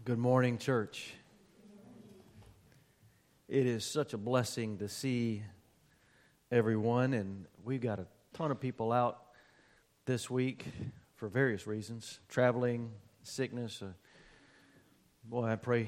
Good morning, church. It is such a blessing to see everyone, and we've got a ton of people out this week for various reasons, traveling, sickness. Boy, I pray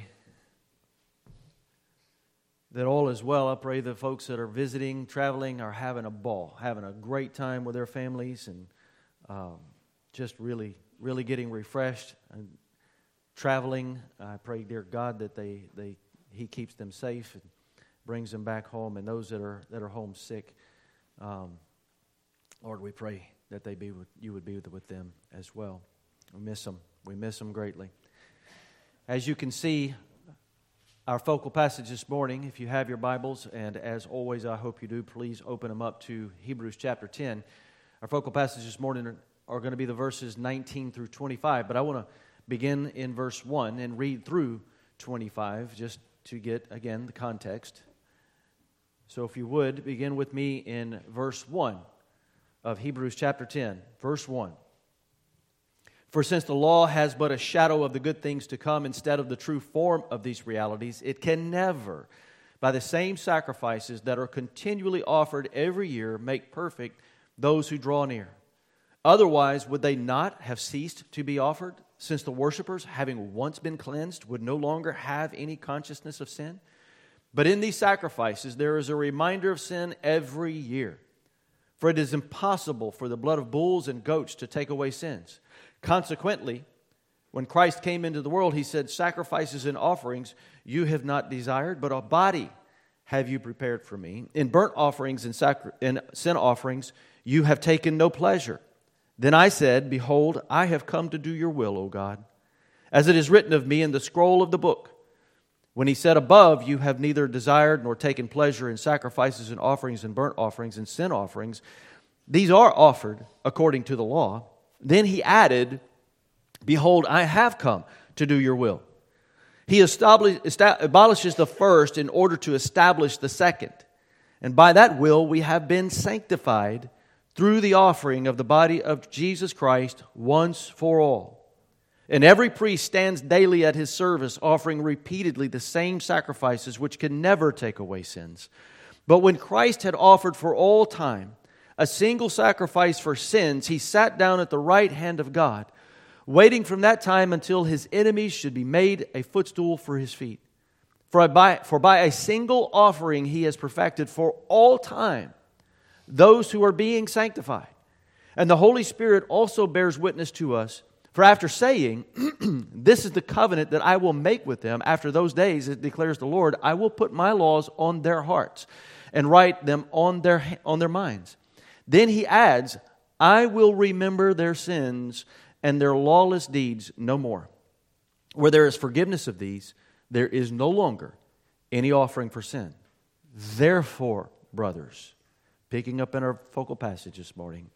that all is well. I pray the folks that are visiting, traveling, are having a ball, having a great time with their families, and just really getting refreshed. And traveling, I pray, dear God, that He keeps them safe and brings them back home. And those that are homesick, Lord, we pray that You would be with them as well. We miss them. We miss them greatly. As you can see, our focal passage this morning, if you have your Bibles, and as always, I hope you do, please open them up to Hebrews chapter 10. Our focal passage this morning are going to be the verses 19 through 25, but I want to begin in verse 1 and read through 25 just to get, again, the context. So if you would, begin with me in verse 1 of Hebrews chapter 10. Verse 1. For since the law has but a shadow of the good things to come instead of the true form of these realities, it can never, by the same sacrifices that are continually offered every year, make perfect those who draw near. Otherwise, would they not have ceased to be offered, since the worshipers, having once been cleansed, would no longer have any consciousness of sin? But in these sacrifices there is a reminder of sin every year. For it is impossible for the blood of bulls and goats to take away sins. Consequently, when Christ came into the world, He said, sacrifices and offerings you have not desired, but a body have you prepared for me. In burnt offerings and sin offerings you have taken no pleasure. Then I said, behold, I have come to do your will, O God, as it is written of me in the scroll of the book. When He said above, you have neither desired nor taken pleasure in sacrifices and offerings and burnt offerings and sin offerings. These are offered according to the law. Then He added, behold, I have come to do your will. He abolishes the first in order to establish the second. And by that will we have been sanctified through the offering of the body of Jesus Christ once for all. And every priest stands daily at his service, offering repeatedly the same sacrifices which can never take away sins. But when Christ had offered for all time a single sacrifice for sins, He sat down at the right hand of God, waiting from that time until His enemies should be made a footstool for His feet. For by a single offering He has perfected for all time those who are being sanctified. And the Holy Spirit also bears witness to us. For after saying, this is the covenant that I will make with them after those days, it declares the Lord, I will put my laws on their hearts and write them on their minds. Then He adds, I will remember their sins and their lawless deeds no more. Where there is forgiveness of these, there is no longer any offering for sin. Therefore, brothers, picking up in our focal passage this morning,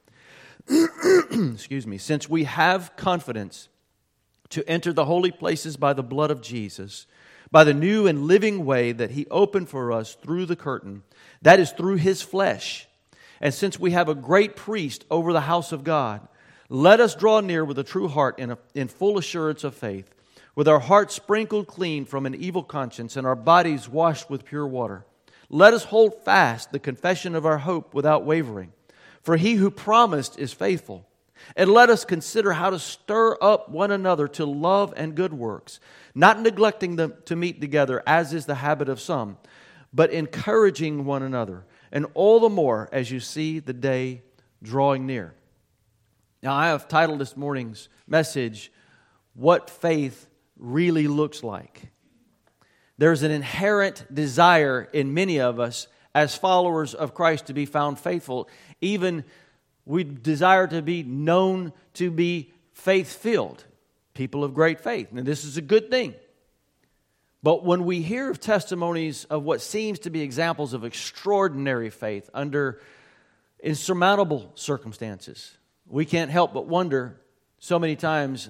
excuse me, since we have confidence to enter the holy places by the blood of Jesus, by the new and living way that He opened for us through the curtain, that is through His flesh, and since we have a great priest over the house of God, let us draw near with a true heart in full assurance of faith, with our hearts sprinkled clean from an evil conscience and our bodies washed with pure water. Let us hold fast the confession of our hope without wavering. For He who promised is faithful. And let us consider how to stir up one another to love and good works, not neglecting them to meet together, as is the habit of some, but encouraging one another, and all the more as you see the day drawing near. Now, I have titled this morning's message, What Faith Really Looks Like. There's an inherent desire in many of us as followers of Christ to be found faithful. Even we desire to be known to be faith-filled, people of great faith. And this is a good thing. But when we hear of testimonies of what seems to be examples of extraordinary faith under insurmountable circumstances, we can't help but wonder so many times,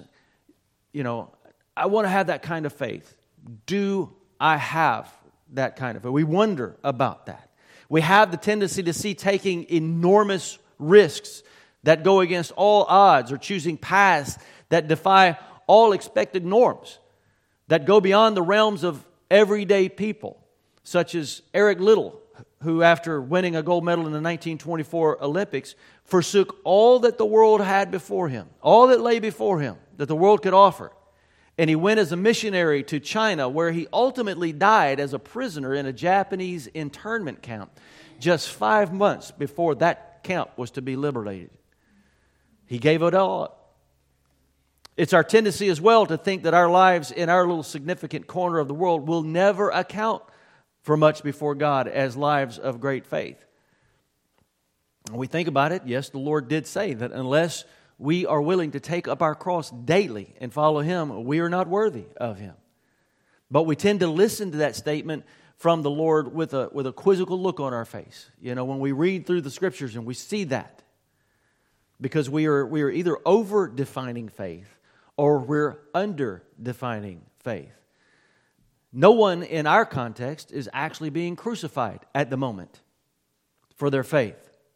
I want to have that kind of faith. Do I have that kind of faith? We wonder about that. We have the tendency to see taking enormous risks that go against all odds or choosing paths that defy all expected norms. that go beyond the realms of everyday people, such as Eric Liddell, who after winning a gold medal in the 1924 Olympics, forsook all that the world had before him, all that lay before him that the world could offer. And he went as a missionary to China, where he ultimately died as a prisoner in a Japanese internment camp just 5 months before that camp was to be liberated. He gave it all up. It's our tendency as well to think that our lives in our little significant corner of the world will never account for much before God as lives of great faith. When we think about it, yes, the Lord did say that unless we are willing to take up our cross daily and follow Him, we are not worthy of Him. But we tend to listen to that statement from the Lord with a quizzical look on our face. You know, when we read through the Scriptures and we see that, because we are either over-defining faith or we're under-defining faith. No one in our context is actually being crucified at the moment for their faith.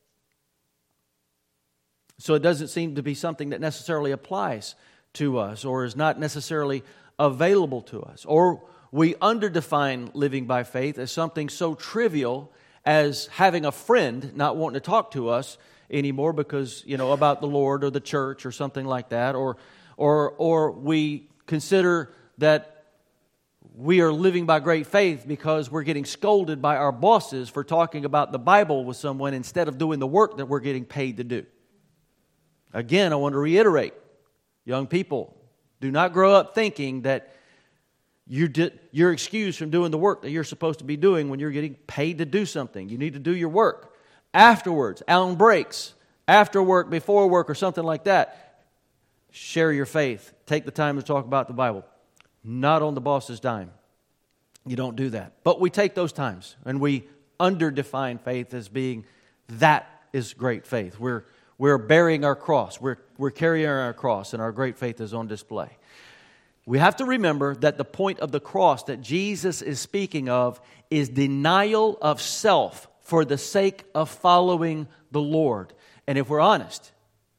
So it doesn't seem to be something that necessarily applies to us or is not necessarily available to us. Or we underdefine living by faith as something so trivial as having a friend not wanting to talk to us anymore because, you know, about the Lord or the church or something like that. Or we consider that we are living by great faith because we're getting scolded by our bosses for talking about the Bible with someone instead of doing the work that we're getting paid to do. Again, I want to reiterate, young people, do not grow up thinking that you're excused from doing the work that you're supposed to be doing when you're getting paid to do something. You need to do your work. Afterwards, on breaks, after work, before work, or something like that, share your faith. Take the time to talk about the Bible. Not on the boss's dime. You don't do that. But we take those times and we underdefine faith as being that is great faith. We're bearing our cross. We're carrying our cross, and our great faith is on display. We have to remember that the point of the cross that Jesus is speaking of is denial of self for the sake of following the Lord. And if we're honest,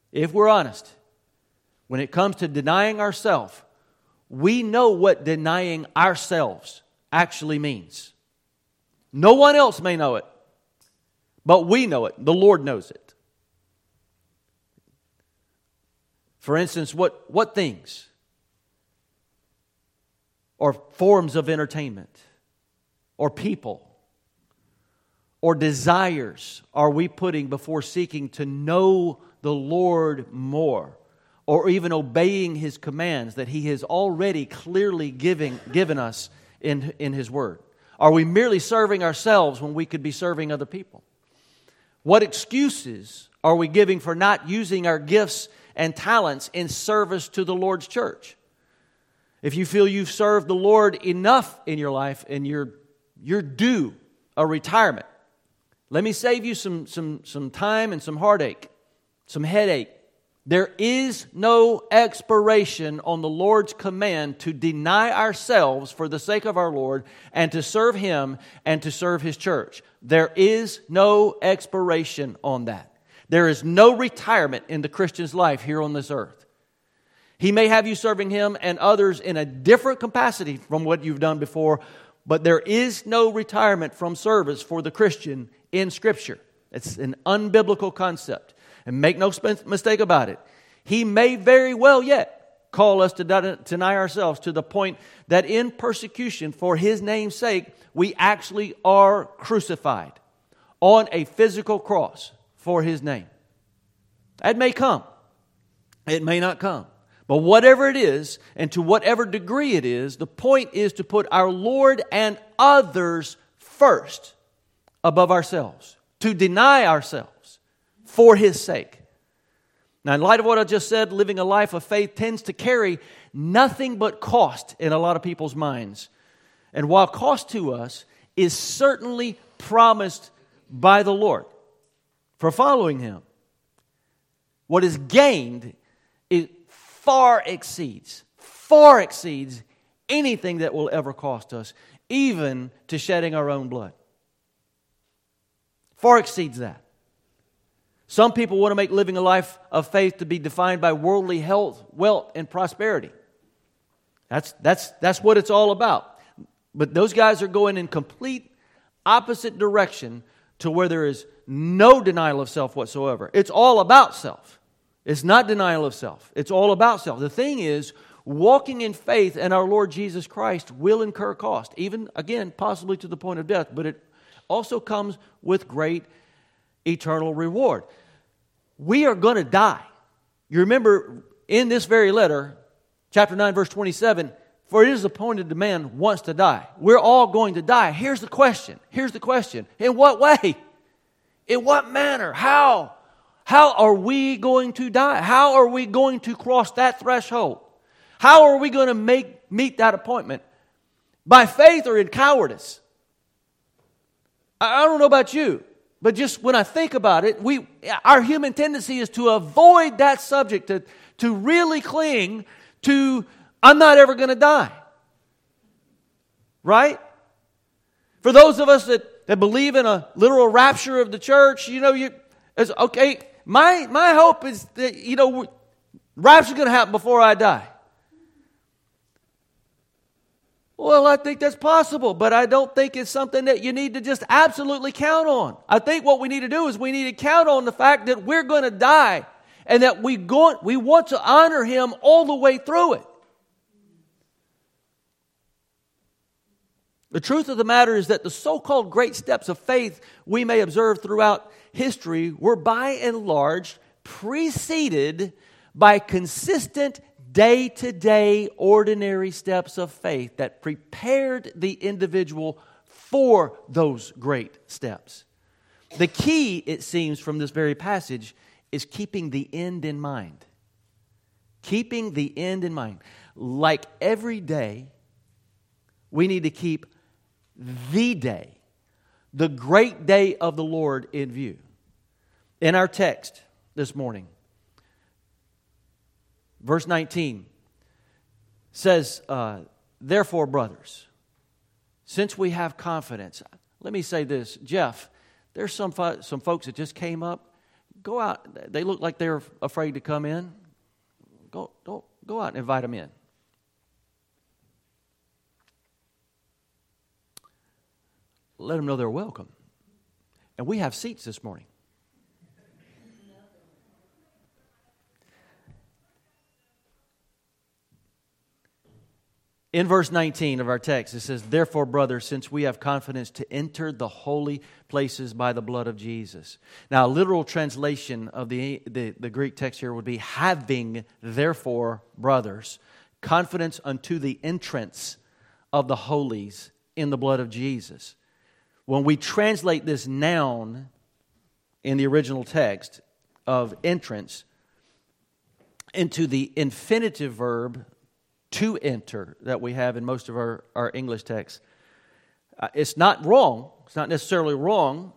when it comes to denying ourselves, we know what denying ourselves actually means. No one else may know it, but we know it. The Lord knows it. For instance, what things or forms of entertainment or people or desires are we putting before seeking to know the Lord more, or even obeying His commands that He has already clearly given us in His Word? Are we merely serving ourselves when we could be serving other people? What excuses are we giving for not using our gifts and talents in service to the Lord's church? If you feel you've served the Lord enough in your life and you're due a retirement, let me save you some time and some heartache, some headache. There is no expiration on the Lord's command to deny ourselves for the sake of our Lord and to serve Him and to serve His church. There is no expiration on that. There is no retirement in the Christian's life here on this earth. He may have you serving Him and others in a different capacity from what you've done before, but there is no retirement from service for the Christian in Scripture. It's an unbiblical concept. And make no mistake about it, He may very well yet call us to deny ourselves to the point that in persecution for His name's sake, we actually are crucified on a physical cross for His name. That may come. It may not come. But whatever it is, and to whatever degree it is, the point is to put our Lord and others first above ourselves, to deny ourselves for His sake. Now, in light of what I just said, living a life of faith tends to carry nothing but cost in a lot of people's minds. And while cost to us is certainly promised by the Lord for following Him, what is gained far exceeds anything that will ever cost us, even to shedding our own blood. Far exceeds that. Some people want to make living a life of faith to be defined by worldly health, wealth, and prosperity. That's what it's all about. But those guys are going in complete opposite direction to where there is no denial of self whatsoever. It's all about self. It's not denial of self. It's all about self. The thing is, walking in faith in our Lord Jesus Christ will incur cost, even, again, possibly to the point of death, but it also comes with great eternal reward. We are going to die. You remember in this very letter, chapter 9, verse 27, for it is appointed that man wants to die. We're all going to die. Here's the question. In what way? In what manner? How? How are we going to die? How are we going to cross that threshold? How are we going to meet that appointment? By faith or in cowardice? I don't know about you, but just when I think about it, our human tendency is to avoid that subject, to really cling to, I'm not ever going to die. Right? For those of us that believe in a literal rapture of the church, it's okay. My hope is that, rapture's going to happen before I die. Well, I think that's possible, but I don't think it's something that you need to just absolutely count on. I think what we need to do is we need to count on the fact that we're going to die and that we want to honor Him all the way through it. The truth of the matter is that the so-called great steps of faith we may observe throughout history were by and large preceded by consistent day-to-day ordinary steps of faith that prepared the individual for those great steps. The key, it seems, from this very passage is keeping the end in mind. Keeping the end in mind. Like every day, we need to keep the day, the great day of the Lord in view. In our text this morning, verse 19 says, therefore, brothers, since we have confidence. Let me say this, Jeff, there's some folks that just came up. Go out. They look like they're afraid to come in. Go out and invite them in. Let them know they're welcome. And we have seats this morning. In verse 19 of our text, it says, therefore, brothers, since we have confidence to enter the holy places by the blood of Jesus. Now, a literal translation of the Greek text here would be, having, therefore, brothers, confidence unto the entrance of the holies in the blood of Jesus. When we translate this noun in the original text of entrance into the infinitive verb to enter that we have in most of our English texts, it's not wrong. It's not necessarily wrong,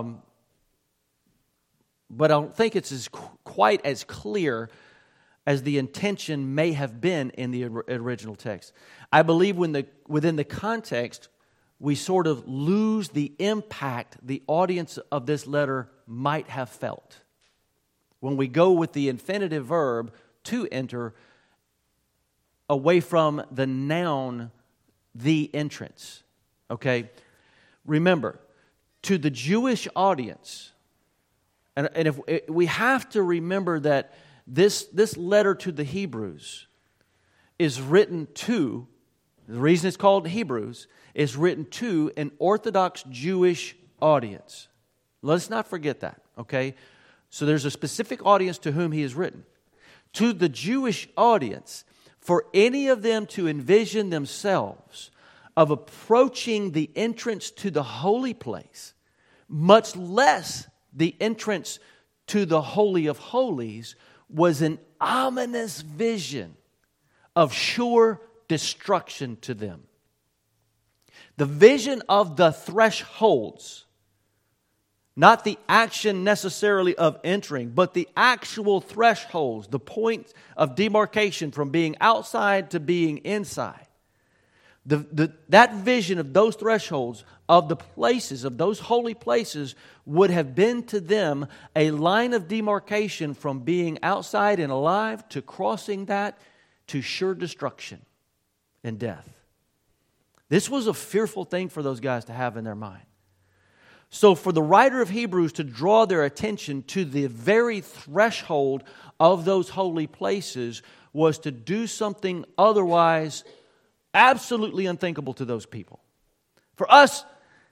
but I don't think it's quite as clear as the intention may have been in the original text. I believe within the context, we sort of lose the impact the audience of this letter might have felt. When we go with the infinitive verb to enter away from the noun, the entrance. Okay? Remember, to the Jewish audience, and if we have to remember that this letter to the Hebrews is written to, the reason it's called Hebrews, is written to an Orthodox Jewish audience. Let's not forget that, okay? So there's a specific audience to whom he is written. To the Jewish audience, for any of them to envision themselves of approaching the entrance to the holy place, much less the entrance to the Holy of Holies, was an ominous vision of sure destruction to them. The vision of the thresholds, not the action necessarily of entering, but the actual thresholds, the point of demarcation from being outside to being inside. That vision of those thresholds, of the places, of those holy places, would have been to them a line of demarcation from being outside and alive to crossing that to sure destruction. and death. This was a fearful thing for those guys to have in their mind. So for the writer of Hebrews to draw their attention to the very threshold of those holy places was to do something otherwise absolutely unthinkable to those people. For us,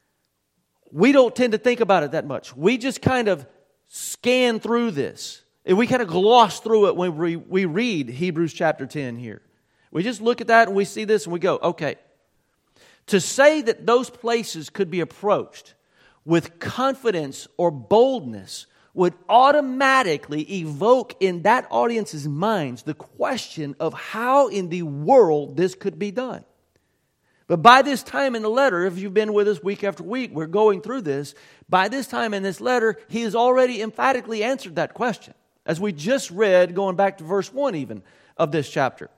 we don't tend to think about it that much. We just kind of scan through this. And we kind of gloss through it when we read Hebrews chapter 10 here. We just look at that and we see this and we go, okay. To say that those places could be approached with confidence or boldness would automatically evoke in that audience's minds the question of how in the world this could be done. But by this time in the letter, if you've been with us week after week, we're going through this. By this time in this letter, he has already emphatically answered that question. As we just read, going back to verse 1 even of this chapter.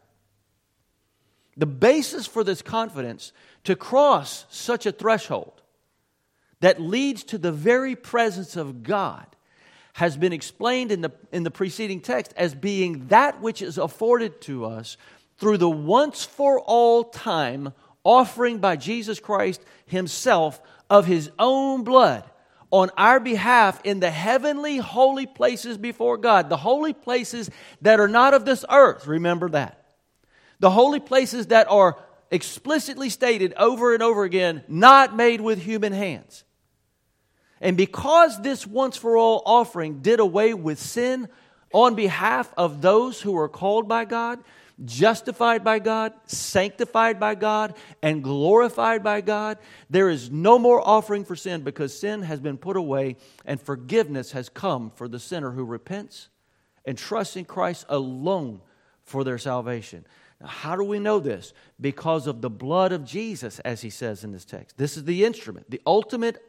The basis for this confidence to cross such a threshold that leads to the very presence of God has been explained in the preceding text as being that which is afforded to us through the once for all time offering by Jesus Christ Himself of His own blood on our behalf in the heavenly holy places before God. The holy places that are not of this earth, remember that. The holy places that are explicitly stated over and over again, not made with human hands. And because this once for all offering did away with sin on behalf of those who are called by God, justified by God, sanctified by God, and glorified by God, there is no more offering for sin because sin has been put away and forgiveness has come for the sinner who repents and trusts in Christ alone for their salvation. Now, how do we know this? Because of the blood of Jesus, as he says in this text. This is the instrument, the ultimate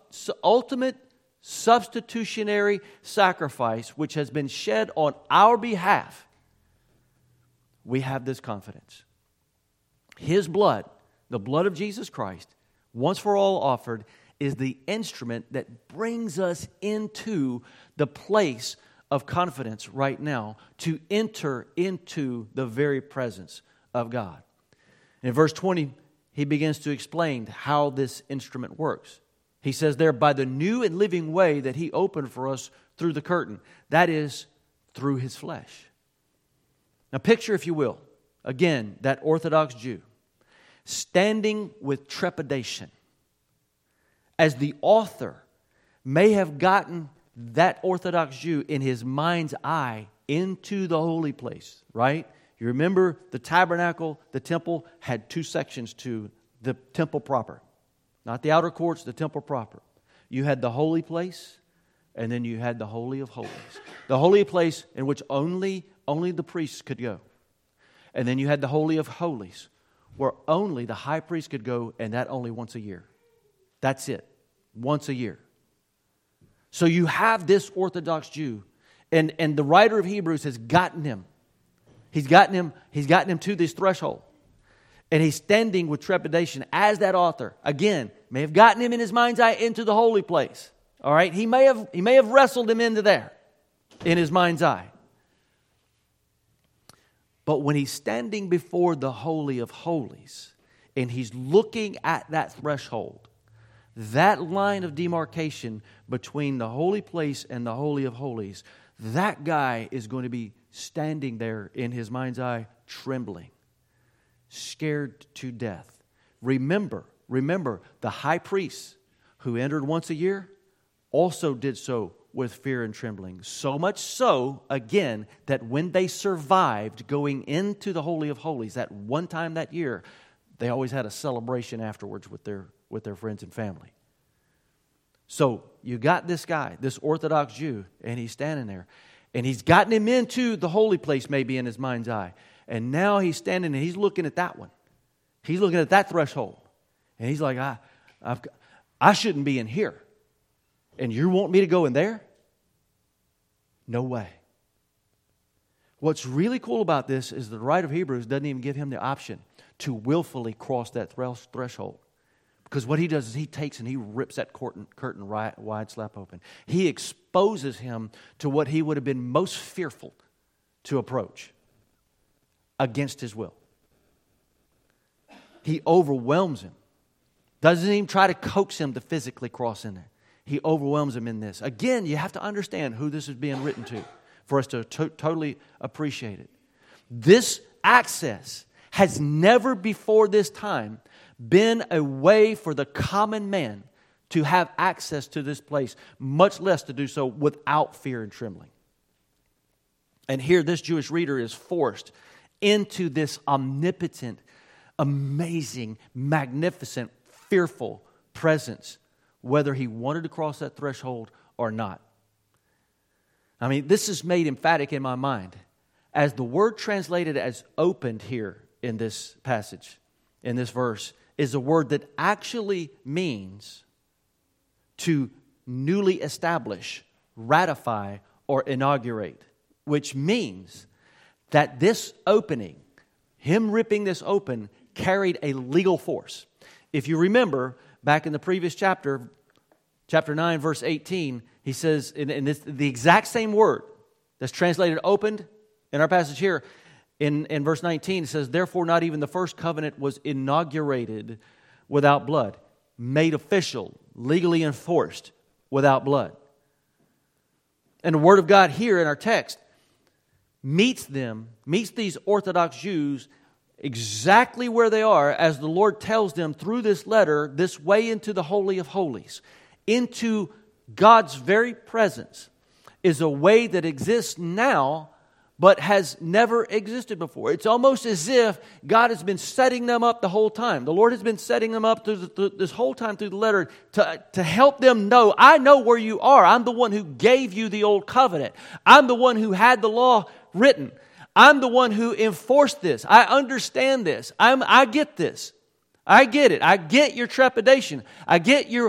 substitutionary sacrifice which has been shed on our behalf. We have this confidence. His blood, the blood of Jesus Christ, once for all offered, is the instrument that brings us into the place of confidence right now to enter into the very presence of God. In verse 20, he begins to explain how this instrument works. He says there, by the new and living way that He opened for us through the curtain, that is, through His flesh. Now picture, if you will, again, that Orthodox Jew standing with trepidation as the author may have gotten that Orthodox Jew in his mind's eye into the holy place, right? You remember the tabernacle, the temple had two sections to the temple proper. Not the outer courts, the temple proper. You had the holy place, and then you had the Holy of Holies. The holy place in which only the priests could go. And then you had the Holy of Holies, where only the high priest could go, and that only once a year. That's it. Once a year. So you have this Orthodox Jew, and the writer of Hebrews has gotten him. He's gotten him to this threshold. And he's standing with trepidation as that author. Again, may have gotten him in his mind's eye into the holy place. All right? He may have wrestled him into there in his mind's eye. But when he's standing before the Holy of Holies and he's looking at that threshold, that line of demarcation between the holy place and the Holy of Holies, that guy is going to be standing there in his mind's eye, trembling, scared to death. Remember, the high priest who entered once a year also did so with fear and trembling. So much so, again, that when they survived going into the Holy of Holies that one time that year, they always had a celebration afterwards with their friends and family. So you got this guy, this Orthodox Jew, and he's standing there. And he's gotten him into the holy place maybe in his mind's eye. And now he's standing and he's looking at that one. He's looking at that threshold. And he's like, I shouldn't be in here. And you want me to go in there? No way. What's really cool about this is the writer of Hebrews doesn't even give him the option to willfully cross that threshold. Because what he does is he takes and he rips that curtain wide slap open. He exposes him to what he would have been most fearful to approach against his will. He overwhelms him. Doesn't even try to coax him to physically cross in there. He overwhelms him in this. Again, you have to understand who this is being written to for us to totally appreciate it. This access has never before this time been a way for the common man to have access to this place, much less to do so without fear and trembling. And here this Jewish reader is forced into this omnipotent, amazing, magnificent, fearful presence, whether he wanted to cross that threshold or not. I mean, this is made emphatic in my mind as the word translated as opened here in this passage, in this verse, is a word that actually means to newly establish, ratify, or inaugurate, which means that this opening, him ripping this open, carried a legal force. If you remember, back in the previous chapter, chapter 9, verse 18, he says, in this, the exact same word that's translated opened in our passage here, in verse 19, it says, therefore not even the first covenant was inaugurated without blood, made official, legally enforced without blood. And the Word of God here in our text meets these Orthodox Jews exactly where they are as the Lord tells them through this letter, this way into the Holy of Holies, into God's very presence, is a way that exists now but has never existed before. It's almost as if God has been setting them up the whole time. The Lord has been setting them up through this whole time through the letter to help them know, I know where you are. I'm the one who gave you the old covenant. I'm the one who had the law written. I'm the one who enforced this. I understand this. I get this. I get it. I get your trepidation. I get your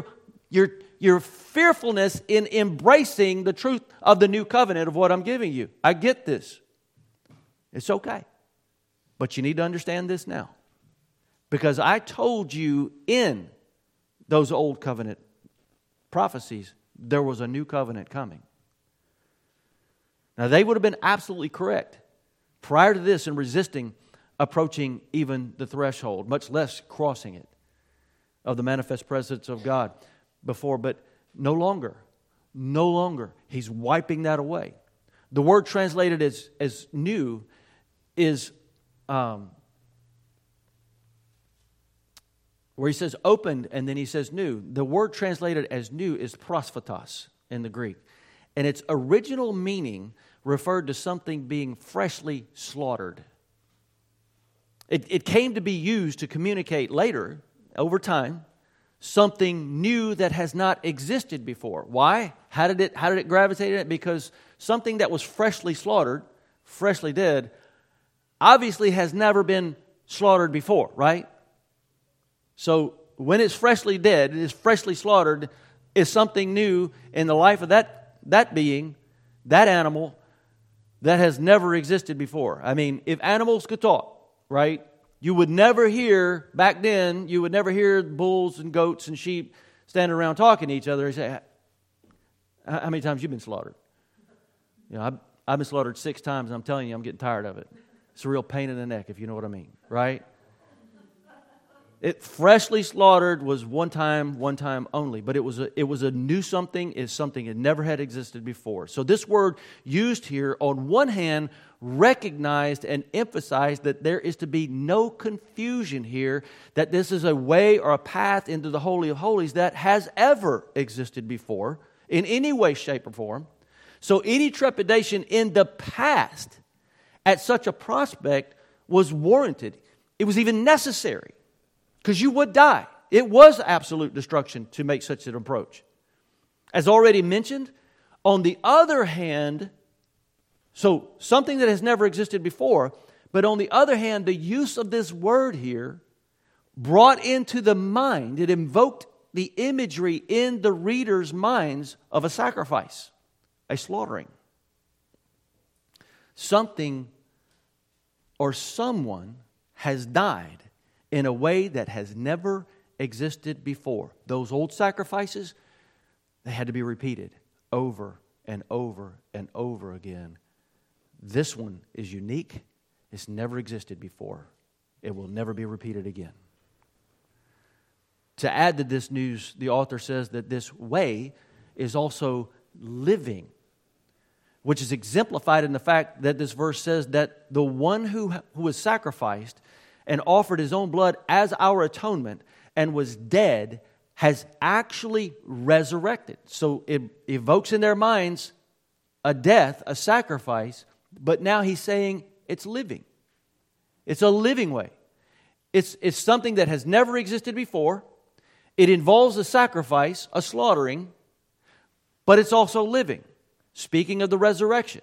fearfulness in embracing the truth of the new covenant of what I'm giving you. I get this. It's okay. But you need to understand this now. Because I told you in those old covenant prophecies, there was a new covenant coming. Now, they would have been absolutely correct prior to this in resisting approaching even the threshold, much less crossing it, of the manifest presence of God before, but no longer. He's wiping that away. The word translated as new is where he says opened and then he says new. The word translated as new is prosphatos in the Greek. And its original meaning referred to something being freshly slaughtered. It came to be used to communicate later, over time, something new that has not existed before. Why? How did it gravitate in it? Because something that was freshly slaughtered, freshly dead, obviously has never been slaughtered before, right? So when it's freshly dead, it is freshly slaughtered, is something new in the life of that being, that animal, that has never existed before. I mean, if animals could talk, right? You would never hear, back then, you would never hear bulls and goats and sheep standing around talking to each other and say, how many times have you been slaughtered? You know, I've been slaughtered 6 times and I'm telling you, I'm getting tired of it. It's a real pain in the neck, if you know what I mean, right? It freshly slaughtered was one time only, but it was a new something, is something that never had existed before. So this word used here, on one hand, recognized and emphasized that there is to be no confusion here, that this is a way or a path into the Holy of Holies that has ever existed before, in any way, shape, or form. So any trepidation in the past at such a prospect was warranted. It was even necessary. Because you would die. It was absolute destruction to make such an approach. As already mentioned, on the other hand, so something that has never existed before, but on the other hand, the use of this word here brought into the mind, it invoked the imagery in the reader's minds of a sacrifice, a slaughtering. Something or someone has died in a way that has never existed before. Those old sacrifices, they had to be repeated over and over and over again. This one is unique. It's never existed before. It will never be repeated again. To add to this news, the author says that this way is also living, which is exemplified in the fact that this verse says that the one who was sacrificed and offered his own blood as our atonement and was dead has actually resurrected. So it evokes in their minds a death, a sacrifice, but now he's saying it's living. It's a living way. It's something that has never existed before. It involves a sacrifice, a slaughtering, but it's also living. Speaking of the resurrection.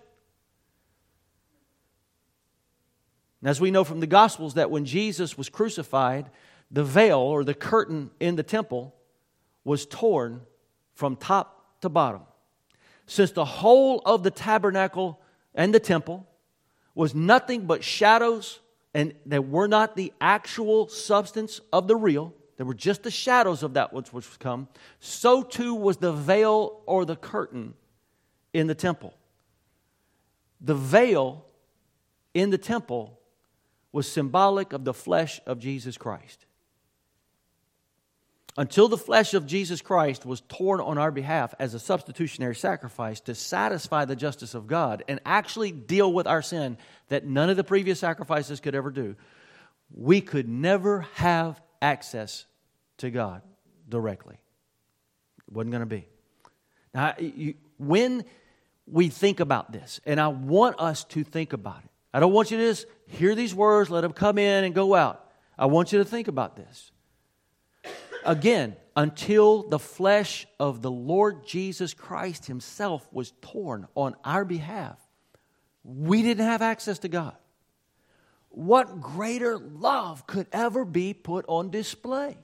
And as we know from the Gospels that when Jesus was crucified, the veil or the curtain in the temple was torn from top to bottom. Since the whole of the tabernacle and the temple was nothing but shadows and they were not the actual substance of the real, they were just the shadows of that which was come, so too was the veil or the curtain in the temple. The veil in the temple was symbolic of the flesh of Jesus Christ. Until the flesh of Jesus Christ was torn on our behalf as a substitutionary sacrifice to satisfy the justice of God and actually deal with our sin that none of the previous sacrifices could ever do, we could never have access to God directly. It wasn't going to be. Now, when we think about this, and I want us to think about it. I don't want you to just hear these words, let them come in and go out. I want you to think about this. Again, until the flesh of the Lord Jesus Christ Himself was torn on our behalf, we didn't have access to God. What greater love could ever be put on display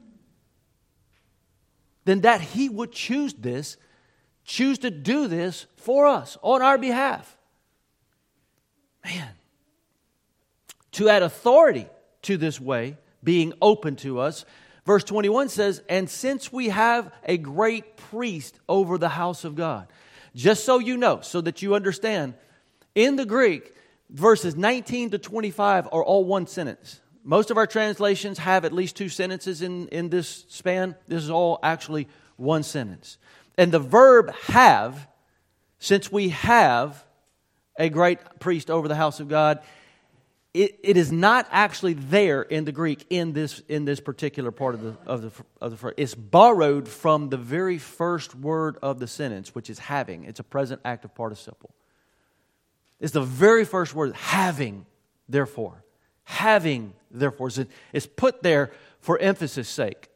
than that He would choose to do this for us on our behalf? Man, to add authority to this way being open to us, verse 21 says, and since we have a great priest over the house of God. Just so you know, so that you understand, in the Greek, verses 19 to 25 are all one sentence. Most of our translations have at least two sentences in this span. This is all actually one sentence. And the verb have, since we have a great priest over the house of God, it is not actually there in the Greek in this particular part of the phrase. It's borrowed from the very first word of the sentence, which is having. It's a present active participle. It's the very first word, having, therefore. Having, therefore. It's put there for emphasis' sake.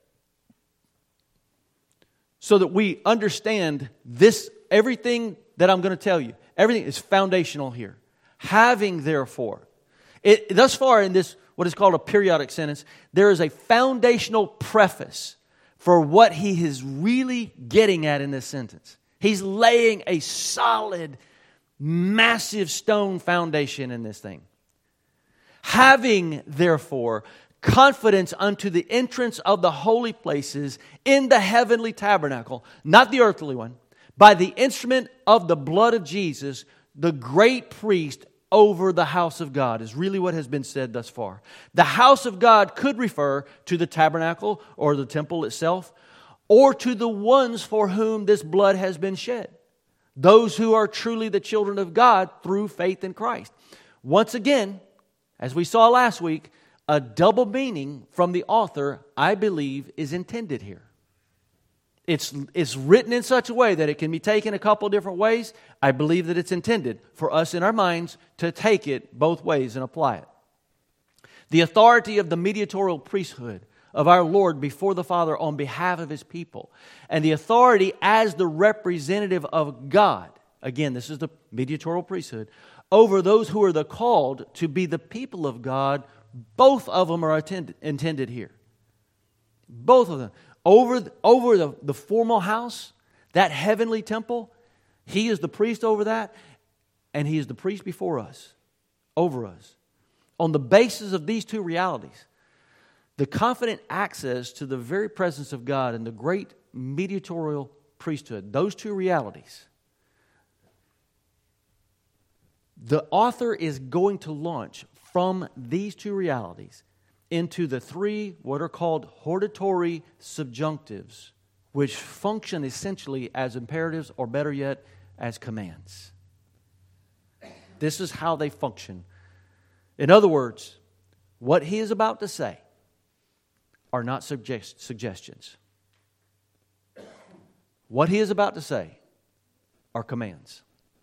So that we understand this, everything that I'm going to tell you, everything is foundational here. Having, therefore. Thus far in this, what is called a periodic sentence, there is a foundational preface for what he is really getting at in this sentence. He's laying a solid, massive stone foundation in this thing. Having, therefore, confidence unto the entrance of the holy places in the heavenly tabernacle, not the earthly one, by the instrument of the blood of Jesus, the great priest over the house of God, is really what has been said thus far. The house of God could refer to the tabernacle or the temple itself, or to the ones for whom this blood has been shed. Those who are truly the children of God through faith in Christ. Once again, as we saw last week, a double meaning from the author, I believe, is intended here. It's written in such a way that it can be taken a couple different ways. I believe that it's intended for us in our minds to take it both ways and apply it. The authority of the mediatorial priesthood of our Lord before the Father on behalf of His people, and the authority as the representative of God, again, this is the mediatorial priesthood, over those who are the called to be the people of God. Both of them are intended here. Both of them. Over the formal house, that heavenly temple, He is the priest over that, and He is the priest before us, over us. On the basis of these two realities, the confident access to the very presence of God and the great mediatorial priesthood, those two realities, the author is going to launch from these two realities into the three what are called hortatory subjunctives, which function essentially as imperatives, or better yet, as commands. This is how they function. In other words, what he is about to say are not suggestions. What he is about to say are commands.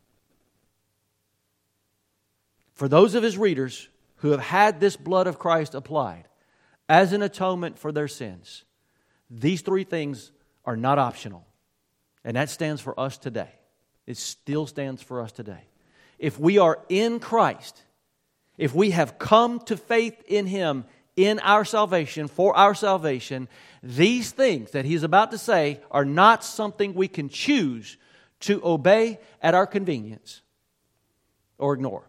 For those of his readers who have had this blood of Christ applied as an atonement for their sins, these three things are not optional. And that stands for us today. It still stands for us today. If we are in Christ, if we have come to faith in Him in our salvation, for our salvation, these things that He's about to say are not something we can choose to obey at our convenience or ignore.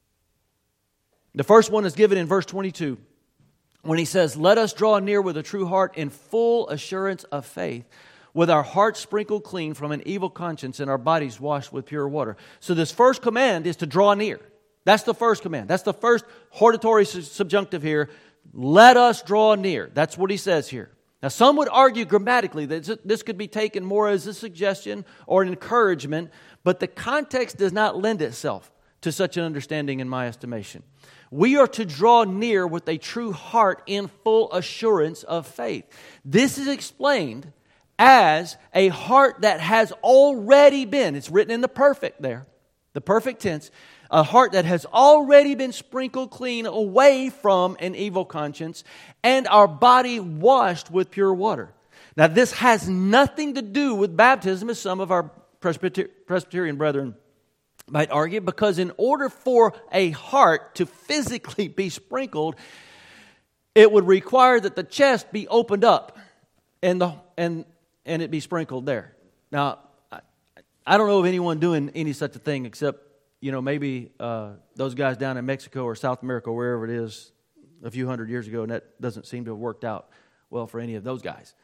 The first one is given in verse 22 when he says, "Let us draw near with a true heart in full assurance of faith, with our hearts sprinkled clean from an evil conscience and our bodies washed with pure water." So this first command is to draw near. That's the first command. That's the first hortatory subjunctive here. Let us draw near. That's what he says here. Now, some would argue grammatically that this could be taken more as a suggestion or an encouragement, but the context does not lend itself to such an understanding in my estimation. We are to draw near with a true heart in full assurance of faith. This is explained as a heart that has already been, it's written in the perfect there, the perfect tense, a heart that has already been sprinkled clean away from an evil conscience, and our body washed with pure water. Now, this has nothing to do with baptism, as some of our Presbyterian brethren might argue, because in order for a heart to physically be sprinkled, it would require that the chest be opened up and it be sprinkled there. Now, I don't know of anyone doing any such a thing except, maybe those guys down in Mexico or South America, or wherever it is, a few hundred years ago, and that doesn't seem to have worked out well for any of those guys.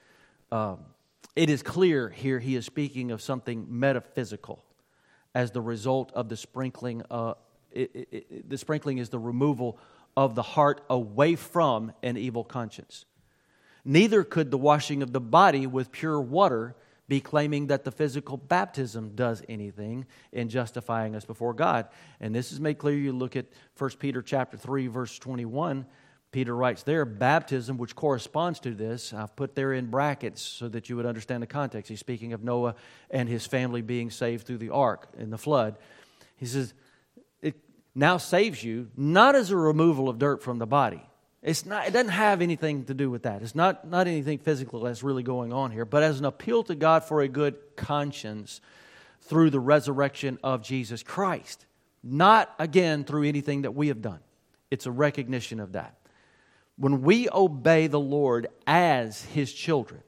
It is clear here he is speaking of something metaphysical as the result of the sprinkling. The sprinkling is the removal of the heart away from an evil conscience. Neither could the washing of the body with pure water be claiming that the physical baptism does anything in justifying us before God. And this is made clear. You look at 1 Peter chapter 3, verse 21. Peter writes there, baptism, which corresponds to this, I've put there in brackets so that you would understand the context. He's speaking of Noah and his family being saved through the ark in the flood. He says, it now saves you, not as a removal of dirt from the body. It doesn't have anything to do with that. It's not anything physical that's really going on here, but as an appeal to God for a good conscience through the resurrection of Jesus Christ. Not, again, through anything that we have done. It's a recognition of that. When we obey the Lord as His children,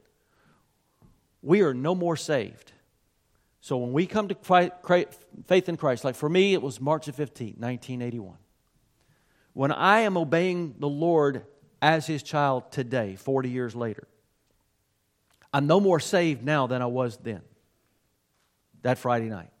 we are no more saved. So when we come to faith in Christ, like for me, it was March the 15th, 1981. When I am obeying the Lord as His child today, 40 years later, I'm no more saved now than I was then, that Friday night.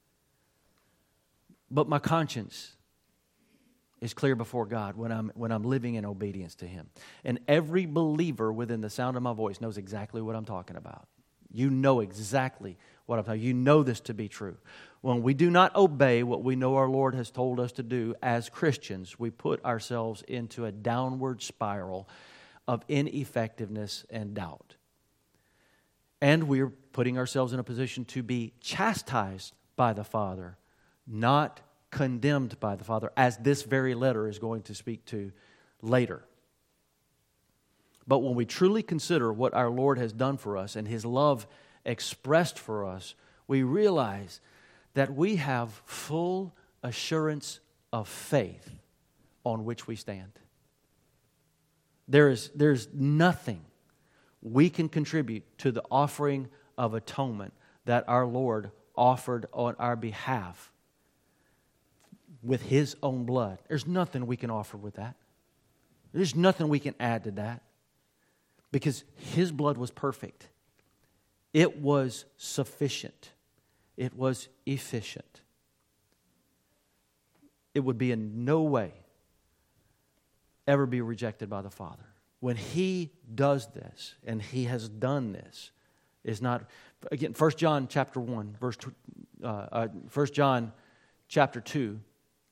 But my conscience is clear before God when I'm living in obedience to Him. And every believer within the sound of my voice knows exactly what I'm talking about. You know exactly what I'm talking about. You know this to be true. When we do not obey what we know our Lord has told us to do as Christians, we put ourselves into a downward spiral of ineffectiveness and doubt. And we're putting ourselves in a position to be chastised by the Father, not condemned by the Father, as this very letter is going to speak to later. But when we truly consider what our Lord has done for us and His love expressed for us, we realize that we have full assurance of faith on which we stand. There's nothing we can contribute to the offering of atonement that our Lord offered on our behalf with His own blood. There's nothing we can offer with that. There's nothing we can add to that. Because His blood was perfect. It was sufficient. It was efficient. It would be in no way ever be rejected by the Father. When He does this, and He has done this, is not, again, 1 John chapter 1, 1 John chapter 2,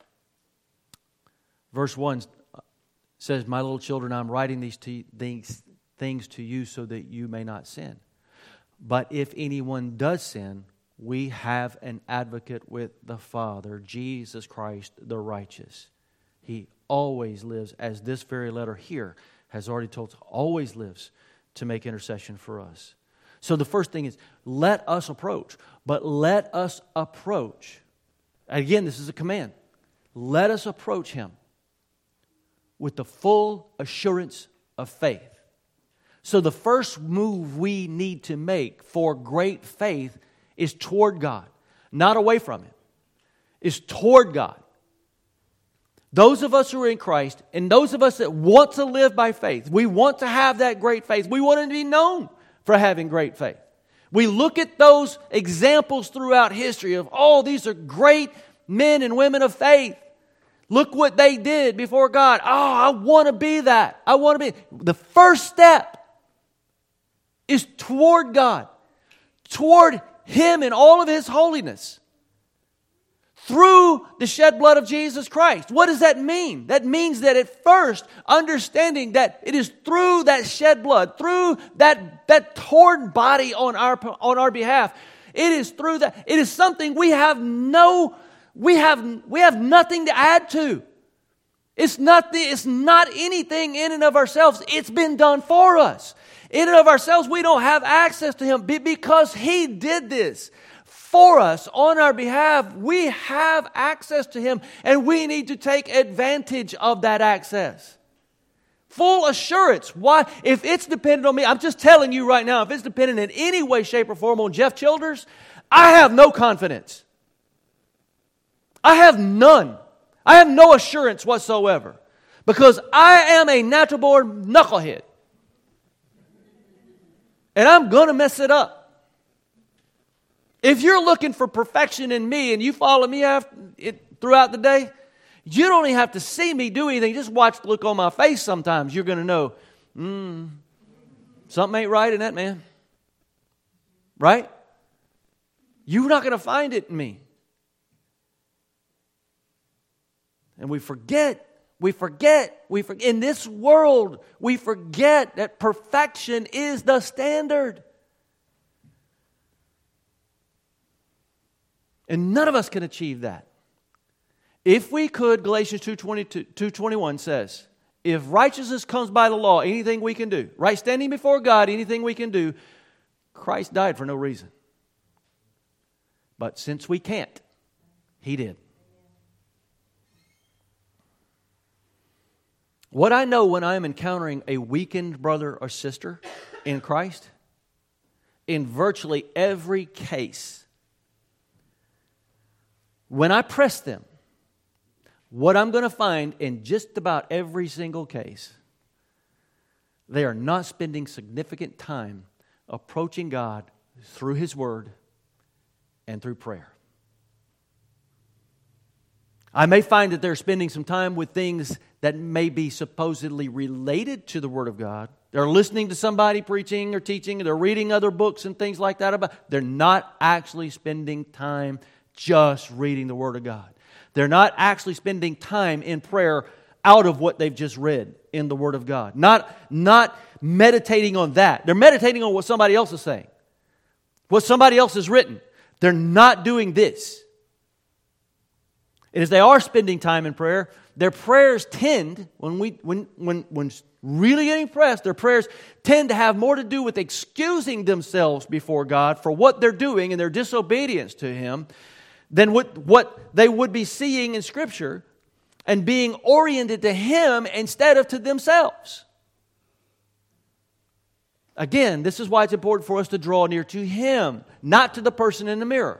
verse 1 says, "My little children, I'm writing these things to you so that you may not sin. But if anyone does sin, we have an advocate with the Father, Jesus Christ the righteous." He always lives, as this very letter here has already told us, always lives to make intercession for us. So the first thing is, let us approach. But let us approach. Again, this is a command. Let us approach Him with the full assurance of faith. So the first move we need to make for great faith is toward God, not away from Him. It's toward God. Those of us who are in Christ, and those of us that want to live by faith, we want to have that great faith. We want to be known for having great faith. We look at those examples throughout history of, oh, these are great men and women of faith. Look what they did before God. Oh, I want to be that. I want to be. The first step is toward God, toward Him in all of His holiness, through the shed blood of Jesus Christ. What does that mean? That means that at first, understanding that it is through that shed blood, through that torn body on our behalf, it is through that. It is something we have nothing to add to. It's not anything in and of ourselves. It's been done for us. In and of ourselves, we don't have access to Him because He did this for us on our behalf. We have access to Him, and we need to take advantage of that access. Full assurance. Why? If it's dependent on me, I'm just telling you right now, if it's dependent in any way, shape, or form on Jeff Childers, I have no confidence. I have none. I have no assurance whatsoever, because I am a natural born knucklehead. And I'm going to mess it up. If you're looking for perfection in me and you follow me throughout the day, you don't even have to see me do anything. Just watch the look on my face sometimes. You're going to know, something ain't right in that man. Right? You're not going to find it in me. And we forget. In this world, we forget that perfection is the standard. And none of us can achieve that. If we could, Galatians 2:21 says, if righteousness comes by the law, anything we can do, right standing before God, anything we can do, Christ died for no reason. But since we can't, He did. What I know when I am encountering a weakened brother or sister in Christ, in virtually every case, when I press them, what I'm going to find in just about every single case, they are not spending significant time approaching God through His Word and through prayer. I may find that they're spending some time with things that may be supposedly related to the Word of God. They're listening to somebody preaching or teaching, they're reading other books and things like that. They're not actually spending time just reading the Word of God. They're not actually spending time in prayer out of what they've just read in the Word of God. Not meditating on that. They're meditating on what somebody else is saying, what somebody else has written. They're not doing this. And as they are spending time in prayer, their prayers tend, when really getting pressed, their prayers tend to have more to do with excusing themselves before God for what they're doing and their disobedience to Him than what they would be seeing in Scripture and being oriented to Him instead of to themselves. Again, this is why it's important for us to draw near to Him, not to the person in the mirror.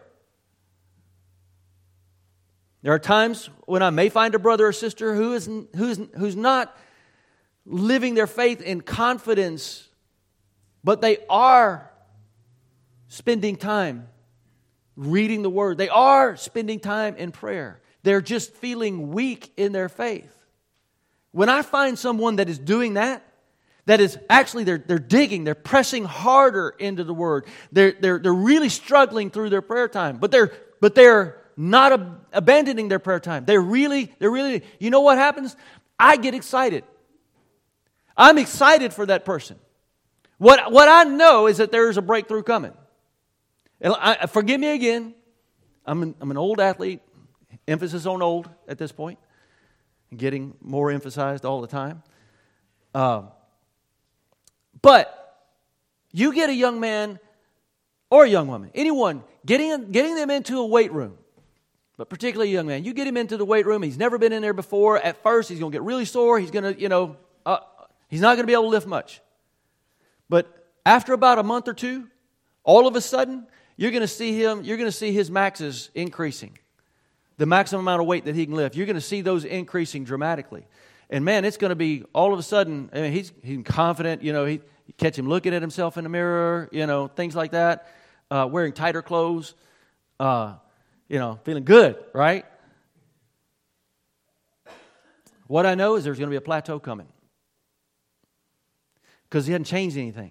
There are times when I may find a brother or sister who's not living their faith in confidence, but they are spending time reading the Word. They are spending time in prayer. They're just feeling weak in their faith. When I find someone that is doing that is actually they're digging, they're pressing harder into the Word. They're really struggling through their prayer time, but they're not abandoning their prayer time. They're really. You know what happens? I get excited. I'm excited for that person. What I know is that there is a breakthrough coming. And forgive me again. I'm an old athlete. Emphasis on old at this point. Getting more emphasized all the time. But you get a young man or a young woman, anyone, getting them into a weight room, but particularly a young man. You get him into the weight room. He's never been in there before. At first, he's going to get really sore. He's going to, he's not going to be able to lift much. But after about a month or two, all of a sudden, you're going to see his maxes increasing. The maximum amount of weight that he can lift. You're going to see those increasing dramatically. And man, it's going to be all of a sudden, I mean, he's confident, you catch him looking at himself in the mirror, things like that, wearing tighter clothes, feeling good, right? What I know is there's going to be a plateau coming. Because he hasn't changed anything.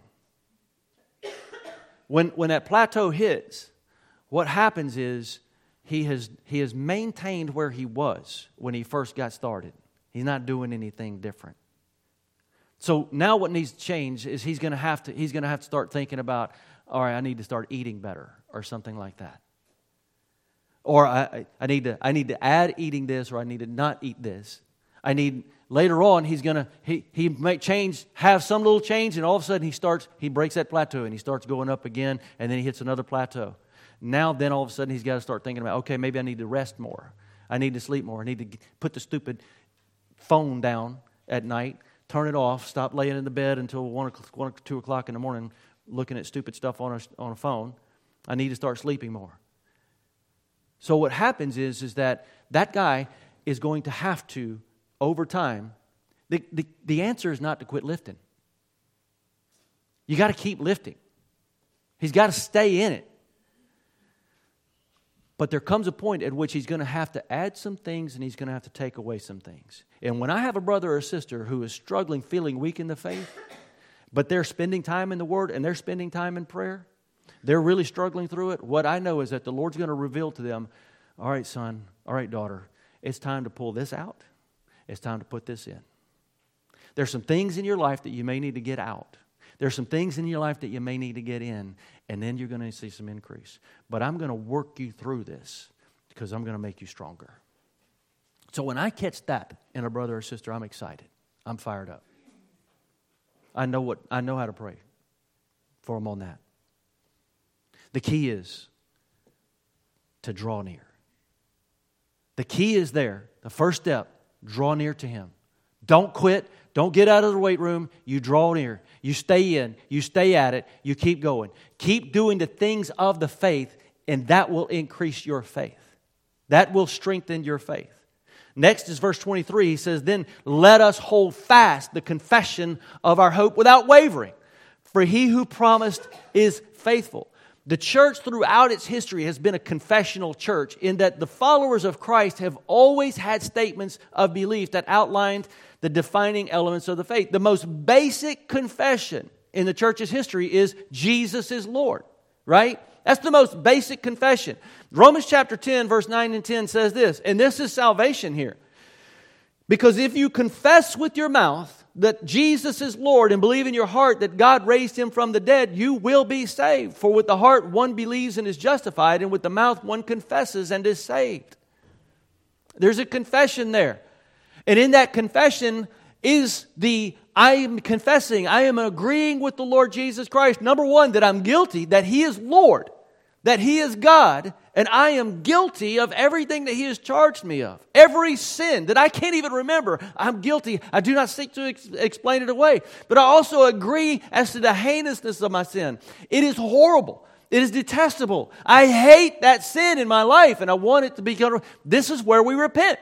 When that plateau hits, what happens is he has maintained where he was when he first got started. He's not doing anything different. So now what needs to change is he's going to have to start thinking about, all right, I need to start eating better or something like that. Or I need to add eating this, or I need to not eat this. Later on, he might have some little change, and all of a sudden he breaks that plateau and he starts going up again, and then he hits another plateau. Then all of a sudden he's got to start thinking about, okay, maybe I need to rest more. I need to sleep more. I need to put the stupid phone down at night, turn it off, stop laying in the bed until 1 or 2 o'clock in the morning looking at stupid stuff on a phone. I need to start sleeping more. So what happens is that guy is going to have to, over time, the answer is not to quit lifting. You got to keep lifting. He's got to stay in it. But there comes a point at which he's going to have to add some things and he's going to have to take away some things. And when I have a brother or a sister who is struggling, feeling weak in the faith, but they're spending time in the Word and they're spending time in prayer, they're really struggling through it, what I know is that the Lord's going to reveal to them, all right, son, all right, daughter, it's time to pull this out. It's time to put this in. There's some things in your life that you may need to get out. There's some things in your life that you may need to get in, and then you're going to see some increase. But I'm going to work you through this because I'm going to make you stronger. So when I catch that in a brother or sister, I'm excited. I'm fired up. I know how to pray for them on that. The key is to draw near. The key is there. The first step, draw near to Him. Don't quit. Don't get out of the weight room. You draw near. You stay in. You stay at it. You keep going. Keep doing the things of the faith, and that will increase your faith. That will strengthen your faith. Next is verse 23. He says, then let us hold fast the confession of our hope without wavering. For He who promised is faithful. The church throughout its history has been a confessional church in that the followers of Christ have always had statements of belief that outlined the defining elements of the faith. The most basic confession in the church's history is Jesus is Lord, right? That's the most basic confession. Romans chapter 10, verse 9 and 10 says this, and this is salvation here. Because if you confess with your mouth that Jesus is Lord and believe in your heart that God raised Him from the dead, you will be saved. For with the heart one believes and is justified, and with the mouth one confesses and is saved. There's a confession there. And in that confession is I am confessing, I am agreeing with the Lord Jesus Christ. Number one, that I'm guilty, that He is Lord, that He is God, and I am guilty of everything that He has charged me of. Every sin that I can't even remember, I'm guilty. I do not seek to explain it away. But I also agree as to the heinousness of my sin. It is horrible. It is detestable. I hate that sin in my life, and I want it to be gone. This is where we repent.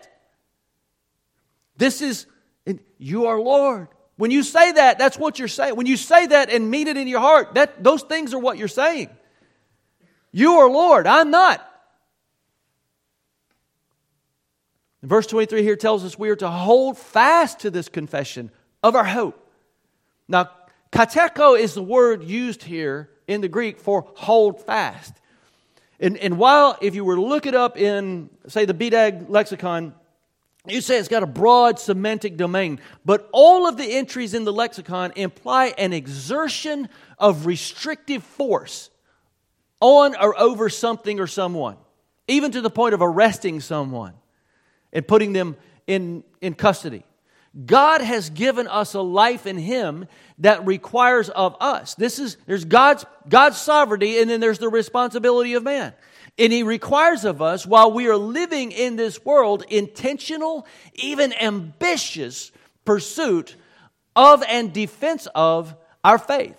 This is, you are Lord. When you say that, that's what you're saying. When you say that and mean it in your heart, those things are what you're saying. You are Lord. I'm not. And verse 23 here tells us we are to hold fast to this confession of our hope. Now, kateko is the word used here in the Greek for hold fast. And while, if you were to look it up in, say, the BDAG lexicon, you say it's got a broad semantic domain. But all of the entries in the lexicon imply an exertion of restrictive force on or over something or someone, even to the point of arresting someone and putting them in custody. God has given us a life in Him that requires of us. There's God's sovereignty, and then there's the responsibility of man. And He requires of us, while we are living in this world, intentional, even ambitious pursuit of and defense of our faith.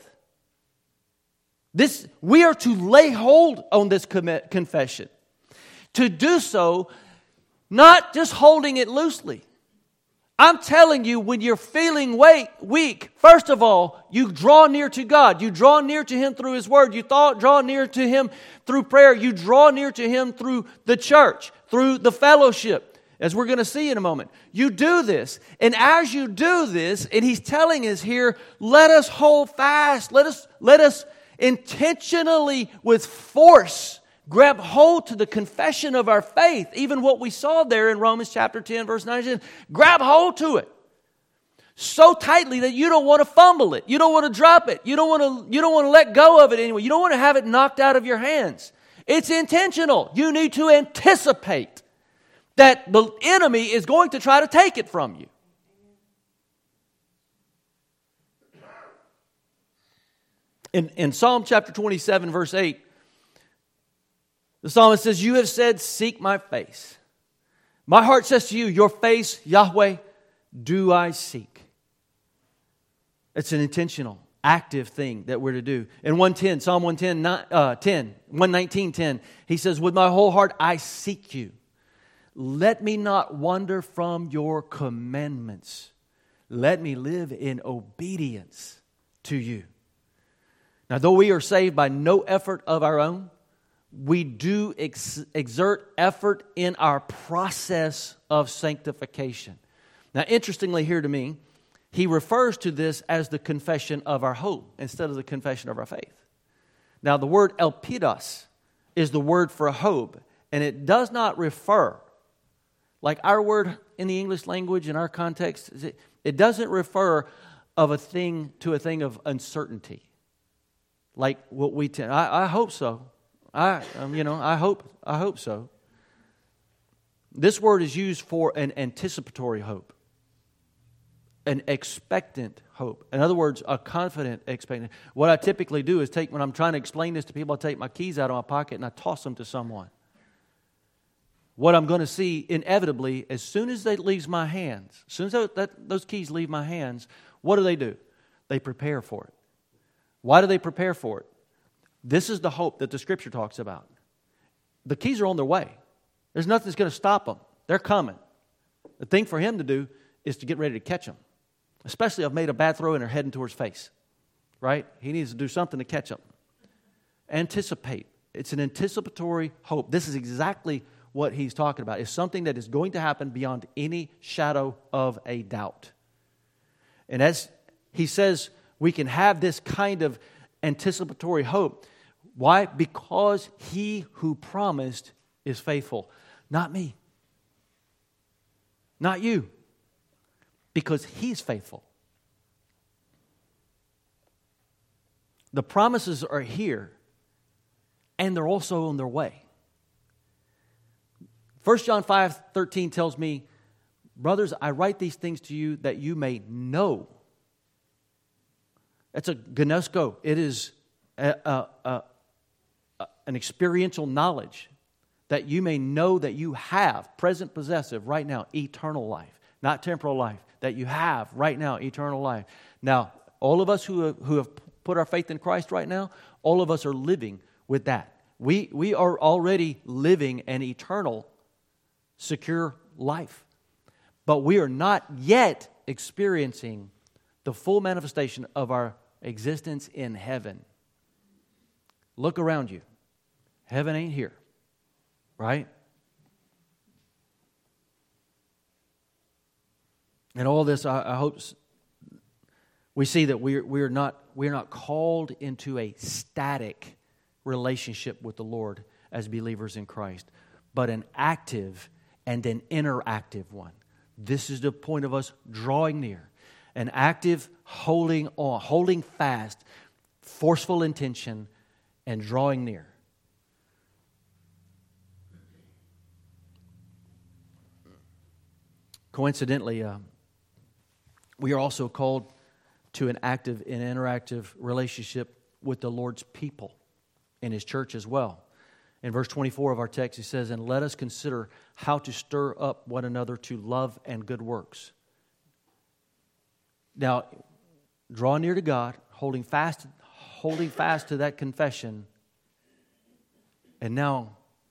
We are to lay hold on this confession. To do so, not just holding it loosely. I'm telling you, when you're feeling weak, first of all, you draw near to God. You draw near to Him through His Word. You draw near to Him through prayer. You draw near to Him through the church, through the fellowship, as we're going to see in a moment. You do this. And as you do this, and He's telling us here, let us hold fast. Let us intentionally, with force, grab hold to the confession of our faith, even what we saw there in Romans chapter 10, verse 19. Grab hold to it so tightly that you don't want to fumble it. You don't want to drop it. You don't want to let go of it anyway. You don't want to have it knocked out of your hands. It's intentional. You need to anticipate that the enemy is going to try to take it from you. In Psalm chapter 27, verse 8, the psalmist says, "You have said, seek my face. My heart says to you, your face, Yahweh, do I seek." It's an intentional, active thing that we're to do. In 110, Psalm 119:10, he says, "With my whole heart I seek you. Let me not wander from your commandments. Let me live in obedience to you." Now, though we are saved by no effort of our own, we do exert effort in our process of sanctification. Now, interestingly here to me, he refers to this as the confession of our hope instead of the confession of our faith. Now, the word elpidos is the word for hope, and it does not refer, like our word in the English language in our context, it doesn't refer of a thing to a thing of uncertainty, like what we tend. I hope so. I hope so. This word is used for an anticipatory hope, an expectant hope. In other words, a confident expectant. What I typically do is when I'm trying to explain this to people, I take my keys out of my pocket and I toss them to someone. What I'm going to see inevitably, as soon as they leave my hands, as soon as those keys leave my hands, what do? They prepare for it. Why do they prepare for it? This is the hope that the Scripture talks about. The keys are on their way. There's nothing that's going to stop them. They're coming. The thing for him to do is to get ready to catch them. Especially if I've made a bad throw and they're heading towards face. Right? He needs to do something to catch them. Anticipate. It's an anticipatory hope. This is exactly what he's talking about. It's something that is going to happen beyond any shadow of a doubt. And as he says, we can have this kind of anticipatory hope. Why? Because He who promised is faithful. Not me. Not you. Because He's faithful. The promises are here, and they're also on their way. 1 John 5:13 tells me, "Brothers, I write these things to you that you may know." That's a gnosko. It is an experiential knowledge that you may know that you have, present possessive, right now, eternal life. Not temporal life. That you have, right now, eternal life. Now, all of us who have put our faith in Christ right now, all of us are living with that. We are already living an eternal, secure life. But we are not yet experiencing the full manifestation of our existence in heaven. Look around you. Heaven ain't here. Right? And all this, I hope we see that we're not called into a static relationship with the Lord as believers in Christ, but an active and an interactive one. This is the point of us drawing near. An active holding on, holding fast, forceful intention, and drawing near. Coincidentally, we are also called to an active and interactive relationship with the Lord's people in His church as well. In verse 24 of our text, He says, "And let us consider how to stir up one another to love and good works." Now, draw near to God, holding fast to that confession, and now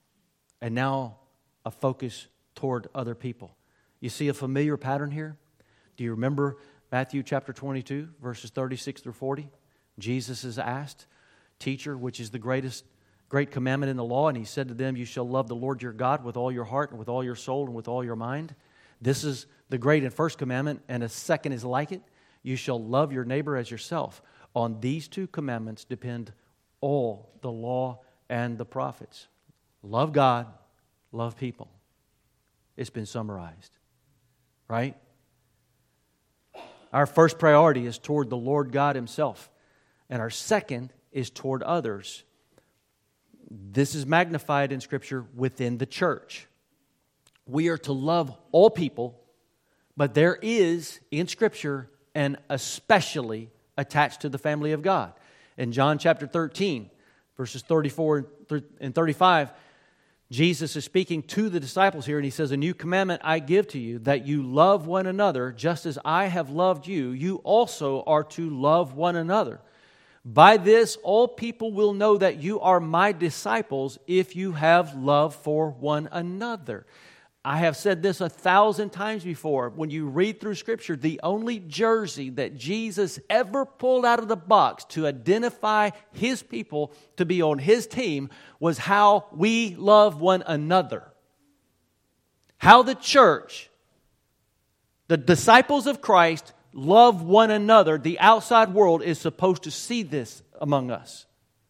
a focus toward other people. You see a familiar pattern here? Do you remember Matthew chapter 22, verses 36 through 40? Jesus is asked, "Teacher, which is the great commandment in the law?" And He said to them, "You shall love the Lord your God with all your heart and with all your soul and with all your mind. This is the great and first commandment, and a second is like it. You shall love your neighbor as yourself. On these two commandments depend all the law and the prophets." Love God, love people. It's been summarized, right? Our first priority is toward the Lord God Himself, and our second is toward others. This is magnified in Scripture within the church. We are to love all people, but there is in Scripture an especially attached to the family of God. In John chapter 13, verses 34 and 35, Jesus is speaking to the disciples here, and He says, "A new commandment I give to you, that you love one another, just as I have loved you. You also are to love one another. By this all people will know that you are my disciples, if you have love for one another." I have said this 1,000 times before. When you read through Scripture, the only jersey that Jesus ever pulled out of the box to identify His people to be on His team was how we love one another. How the church, the disciples of Christ, love one another. The outside world is supposed to see this among us.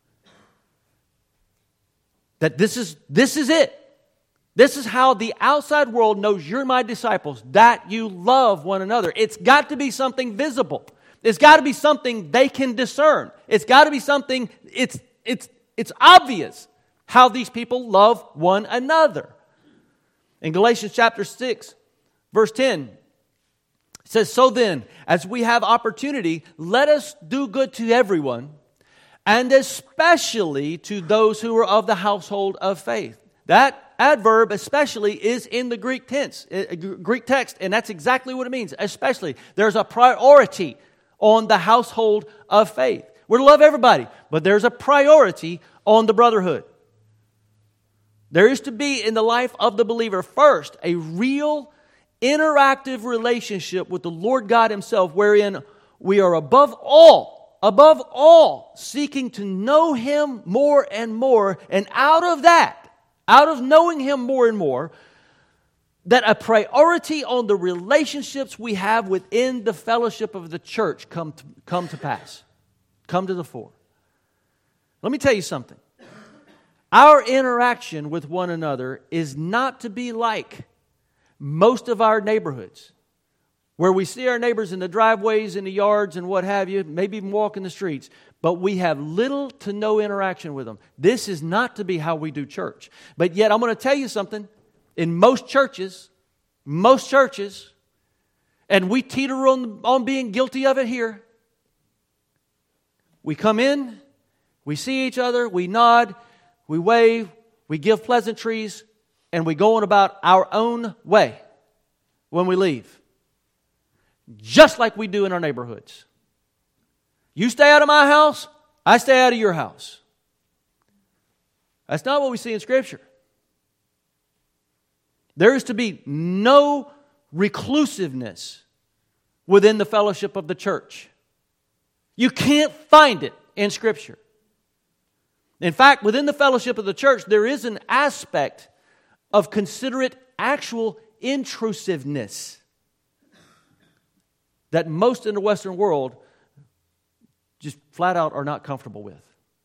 That this is it. This is how the outside world knows you're my disciples, that you love one another. It's got to be something visible. It's got to be something they can discern. It's got to be something, it's obvious how these people love one another. In Galatians chapter 6, verse 10, it says, "So then, as we have opportunity, let us do good to everyone, and especially to those who are of the household of faith." That adverb especially is in the Greek text, and that's exactly what it means, especially. There's a priority on the household of faith. We're to love everybody, but there's a priority on the brotherhood. There is to be in the life of the believer first a real interactive relationship with the Lord God Himself, wherein we are above all, seeking to know Him more and more, and out of knowing Him more and more, that a priority on the relationships we have within the fellowship of the church come to pass, come to the fore. Let me tell you something. Our interaction with one another is not to be like most of our neighborhoods, where we see our neighbors in the driveways, in the yards, and what have you, maybe even walk in the streets, but we have little to no interaction with them. This is not to be how we do church. But yet, I'm going to tell you something. In most churches, and we teeter on being guilty of it here, we come in, we see each other, we nod, we wave, we give pleasantries, and we go on about our own way when we leave. Just like we do in our neighborhoods. You stay out of my house, I stay out of your house. That's not what we see in Scripture. There is to be no reclusiveness within the fellowship of the church. You can't find it in Scripture. In fact, within the fellowship of the church, there is an aspect of considerate actual intrusiveness. that most in the Western world just flat out are not comfortable with.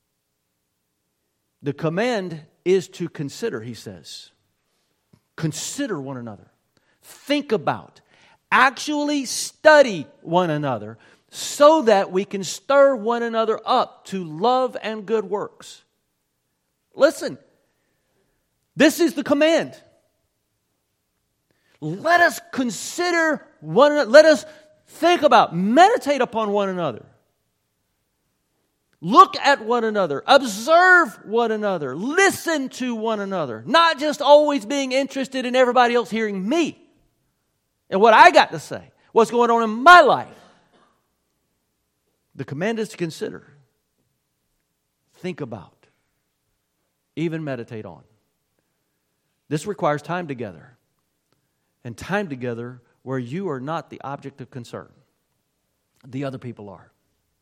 The command is to consider, he says. Consider one another. Think about. Actually study one another so that we can stir one another up to love and good works. Listen, this is the command. Let us consider one another. Let us think about, meditate upon one another. Look at one another. Observe one another. Listen to one another. Not just always being interested in everybody else hearing me and what I got to say, what's going on in my life. The command is to consider, think about, even meditate on. This requires time together. And time together where you are not the object of concern. The other people are.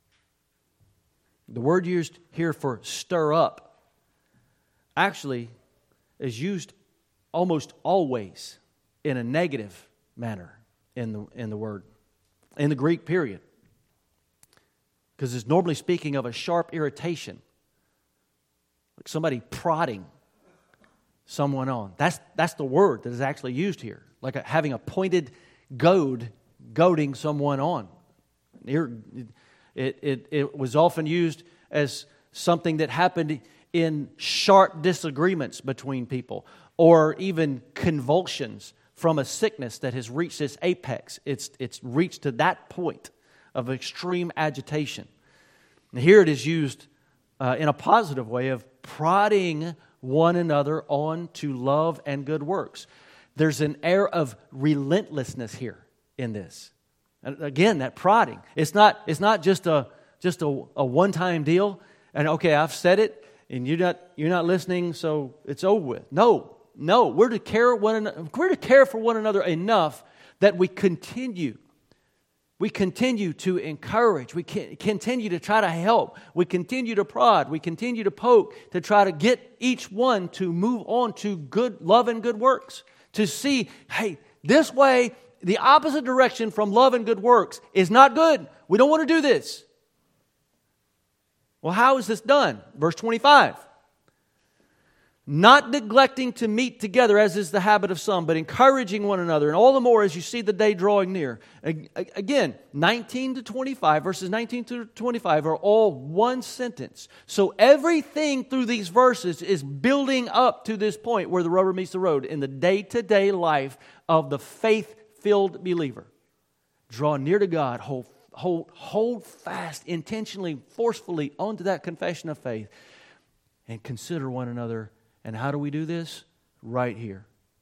The word used here for stir up actually is used almost always in a negative manner in the word, in the Greek period. Because it's normally speaking of a sharp irritation, like somebody prodding someone on. That's the word that is actually used here, like having a pointed goading someone on. Here, it was often used as something that happened in sharp disagreements between people, or even convulsions from a sickness that has reached its apex. It's reached to that point of extreme agitation. And here it is used in a positive way of prodding one another on to love and good works. There's an air of relentlessness here in this. And again, that prodding. It's not just a one-time deal. And okay, I've said it, and you're not listening, so it's over with. No, we're to care for one another enough that we continue. We continue to encourage. We continue to try to help. We continue to prod. We continue to poke to try to get each one to move on to good love and good works. To see, hey, this way, the opposite direction from love and good works is not good. We don't want to do this. Well, how is this done? Verse 25. Not neglecting to meet together as is the habit of some, but encouraging one another, and all the more as you see the day drawing near. Again, 19 to 25, verses 19 to 25 are all one sentence. So everything through these verses is building up to this point where the rubber meets the road in the day-to-day life of the faith-filled believer. Draw near to God, hold fast, intentionally, forcefully onto that confession of faith, and consider one another. And how do we do this? Right here.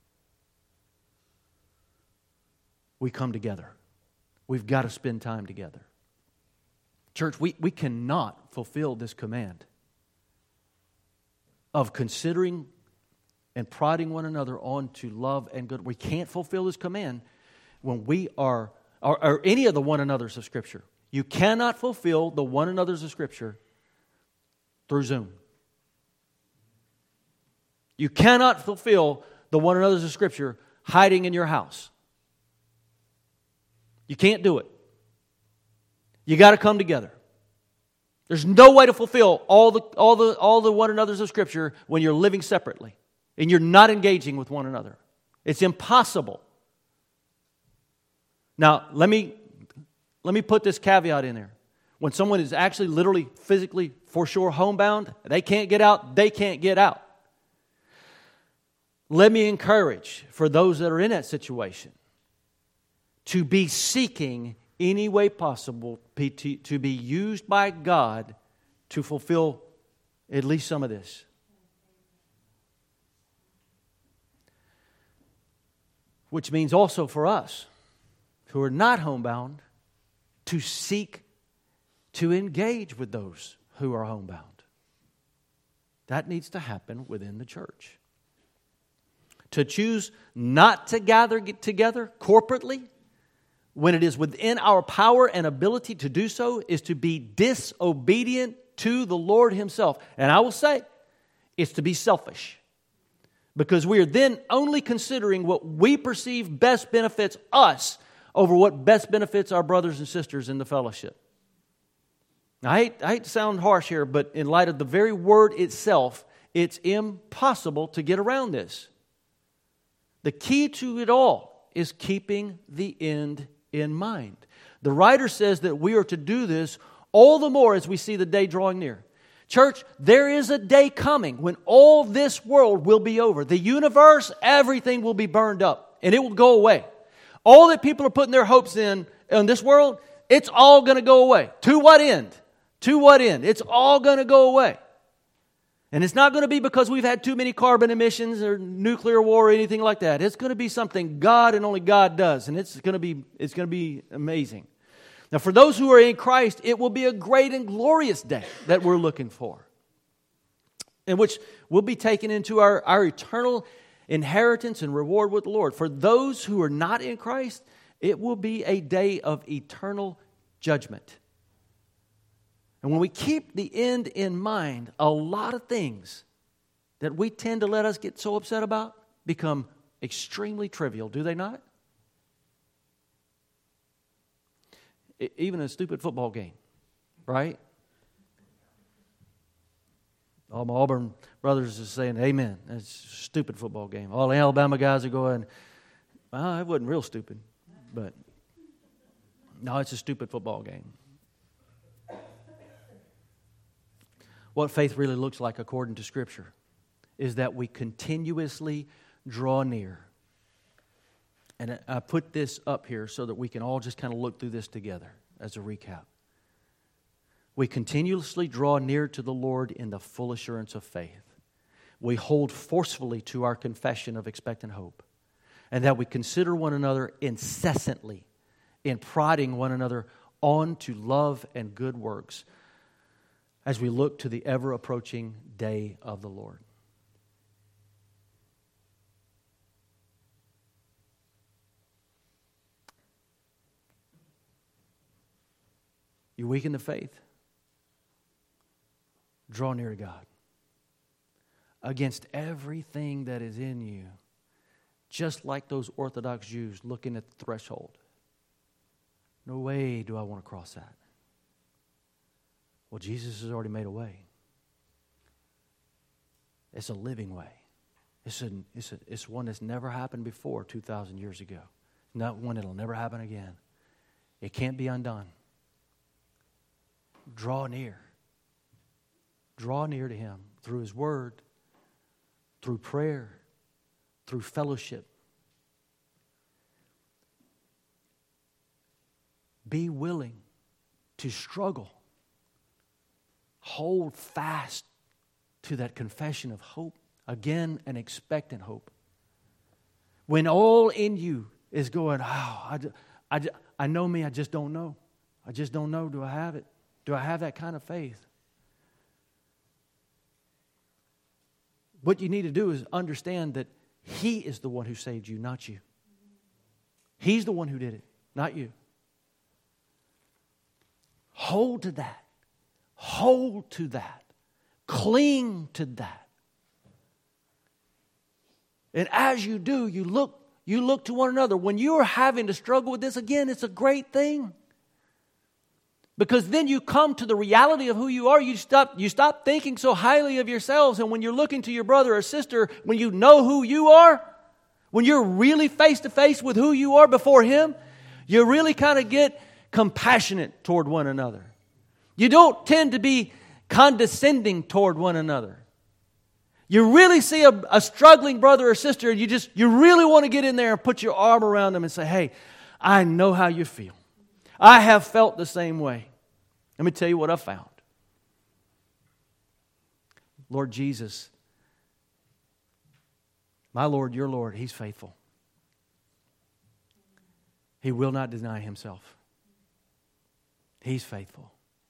We come together. We've got to spend time together. Church, we cannot fulfill this command of considering and prodding one another on to love and good. We can't fulfill this command when we are, or any of the one another's of Scripture. You cannot fulfill the one another's of Scripture through Zoom. You cannot fulfill the one another's of Scripture hiding in your house. You can't do it. You got to come together. There's no way to fulfill all the one another's of Scripture when you're living separately and you're not engaging with one another. It's impossible. Now, let me put this caveat in there. When someone is actually literally, physically, for sure homebound, they can't get out, they can't get out. Let me encourage for those that are in that situation to be seeking any way possible to be used by God to fulfill at least some of this. Which means also for us who are not homebound to seek to engage with those who are homebound. That needs to happen within the church. To choose not to gather together corporately when it is within our power and ability to do so is to be disobedient to the Lord Himself. And I will say, it's to be selfish. Because we are then only considering what we perceive best benefits us over what best benefits our brothers and sisters in the fellowship. Now, I hate to sound harsh here, but in light of the very word itself, it's impossible to get around this. The key to it all is keeping the end in mind. The writer says that we are to do this all the more as we see the day drawing near. Church, there is a day coming when all this world will be over. The universe, everything will be burned up and it will go away. All that people are putting their hopes in this world, it's all going to go away. To what end? To what end? It's all going to go away. And it's not going to be because we've had too many carbon emissions or nuclear war or anything like that. It's going to be something God and only God does. And it's going to be amazing. Now, for those who are in Christ, it will be a great and glorious day that we're looking for, in which we'll be taken into our eternal inheritance and reward with the Lord. For those who are not in Christ, it will be a day of eternal judgment. And when we keep the end in mind, a lot of things that we tend to let us get so upset about become extremely trivial, do they not? Even a stupid football game, right? All my Auburn brothers are saying, amen. That's a stupid football game. All the Alabama guys are going, well, it wasn't real stupid. But no, it's a stupid football game. What faith really looks like according to Scripture is that we continuously draw near. And I put this up here so that we can all just kind of look through this together as a recap. We continuously draw near to the Lord in the full assurance of faith. We hold forcefully to our confession of expectant hope. And that we consider one another incessantly in prodding one another on to love and good works as we look to the ever-approaching day of the Lord. You weaken the faith? Draw near to God. Against everything that is in you, just like those Orthodox Jews looking at the threshold. No way do I want to cross that. Well, Jesus has already made a way. It's a living way. It's one that's never happened before 2,000 years ago. Not one that'll never happen again. It can't be undone. Draw near. Draw near to Him through His Word, through prayer, through fellowship. Be willing to struggle. Hold fast to that confession of hope. Again, an expectant hope. When all in you is going, I know me, I just don't know. I just don't know. Do I have it? Do I have that kind of faith? What you need to do is understand that He is the one who saved you, not you. He's the one who did it, not you. Hold to that. Hold to that. Cling to that. And as you do, you look to one another. When you are having to struggle with this, again, it's a great thing. Because then you come to the reality of who you are. You stop thinking so highly of yourselves. And when you're looking to your brother or sister, when you know who you are, when you're really face to face with who you are before Him, you really kind of get compassionate toward one another. You don't tend to be condescending toward one another. You really see a struggling brother or sister, and you really want to get in there and put your arm around them and say, hey, I know how you feel. I have felt the same way. Let me tell you what I found. Lord Jesus, my Lord, your Lord, He's faithful. He will not deny Himself. He's faithful.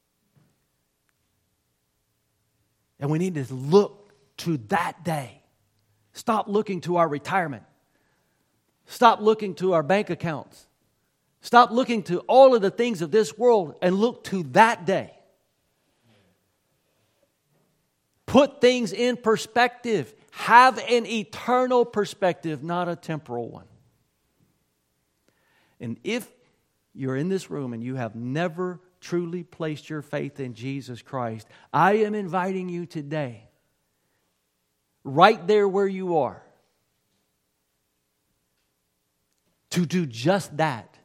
And we need to look to that day. Stop looking to our retirement. Stop looking to our bank accounts. Stop looking to all of the things of this world and look to that day. Put things in perspective. Have an eternal perspective, not a temporal one. And if you're in this room and you have never truly placed your faith in Jesus Christ, I am inviting you today, right there where you are, to do just that.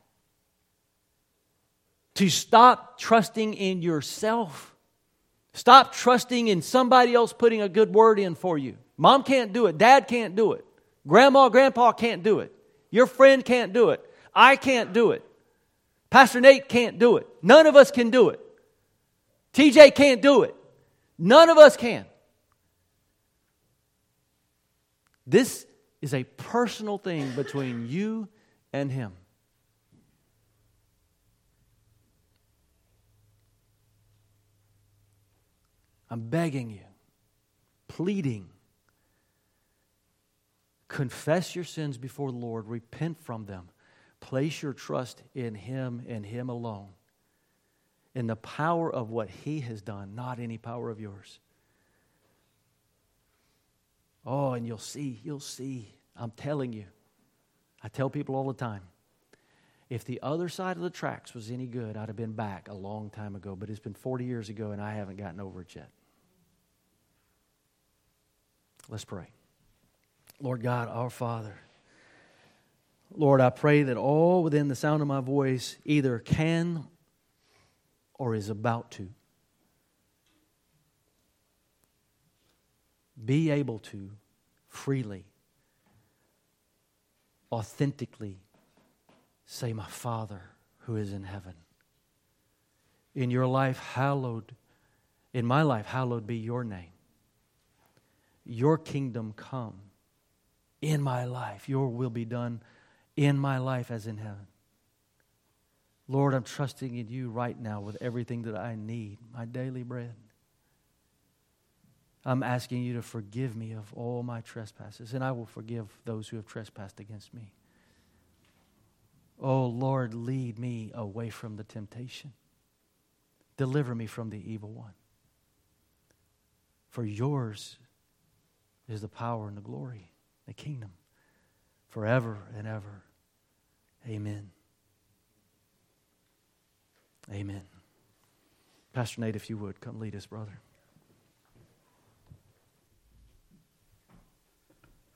To stop trusting in yourself. Stop trusting in somebody else putting a good word in for you. Mom can't do it. Dad can't do it. Grandma, grandpa can't do it. Your friend can't do it. I can't do it. Pastor Nate can't do it. None of us can do it. TJ can't do it. None of us can. This is a personal thing between you and Him. I'm begging you, pleading, confess your sins before the Lord, repent from them, place your trust in Him and Him alone, in the power of what He has done, not any power of yours. Oh, and you'll see, I'm telling you, I tell people all the time, if the other side of the tracks was any good, I'd have been back a long time ago, but it's been 40 years ago and I haven't gotten over it yet. Let's pray. Lord God, our Father, Lord, I pray that all within the sound of my voice either can or is about to be able to freely, authentically say, my Father who is in heaven. In your life, hallowed, in my life, hallowed be your name. Your kingdom come in my life. Your will be done in my life as in heaven. Lord, I'm trusting in you right now with everything that I need, my daily bread. I'm asking you to forgive me of all my trespasses, and I will forgive those who have trespassed against me. Oh, Lord, lead me away from the temptation. Deliver me from the evil one. For yours is the power and the glory, the kingdom, forever and ever. Amen. Amen. Pastor Nate, if you would, come lead us, brother.